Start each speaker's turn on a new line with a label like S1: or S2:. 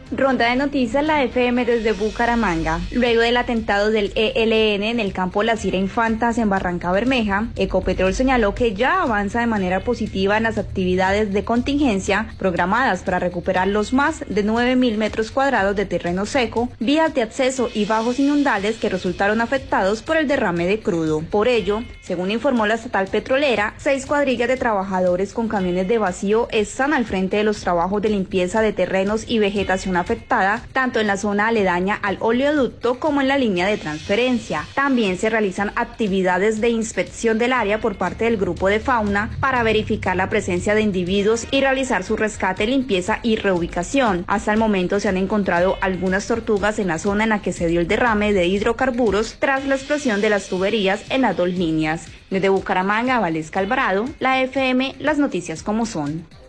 S1: Ronda de noticias, la FM desde Bucaramanga. Luego del atentado del ELN en el campo Las Cira Infantas en Barranca Bermeja, Ecopetrol señaló que ya avanza de manera positiva en las actividades de contingencia programadas para recuperar los más de 9.000 metros cuadrados de terreno seco, vías de acceso y bajos inundables que resultaron afectados por el derrame de crudo. Por ello, según informó la estatal petrolera, 6 cuadrillas de trabajadores con camiones de vacío están al frente de los trabajos de limpieza de terrenos y vegetación afectada, tanto en la zona aledaña al oleoducto como en la línea de transferencia. También se realizan actividades de inspección del área por parte del grupo de fauna para verificar la presencia de individuos y realizar su rescate, limpieza y reubicación. Hasta el momento se han encontrado algunas tortugas en la zona en la que se dio el derrame de hidrocarburos tras la explosión de las tuberías en las 2 líneas. Desde Bucaramanga, Valesca Alvarado, la FM, las noticias como son.